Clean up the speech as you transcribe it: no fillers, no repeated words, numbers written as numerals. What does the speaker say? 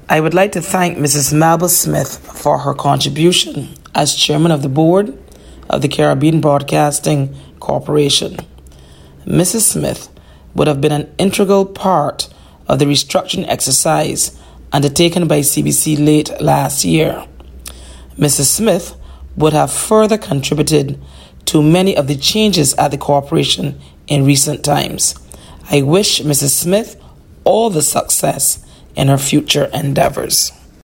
I would like to thank Mrs. Mabel Smith for her contribution as chairman of the board of the Caribbean Broadcasting Corporation. Mrs. Smith would have been an integral part of the restructuring exercise undertaken by CBC late last year. Mrs. Smith would have further contributed to many of the changes at the corporation in recent times. I wish Mrs. Smith all the success in her future endeavors.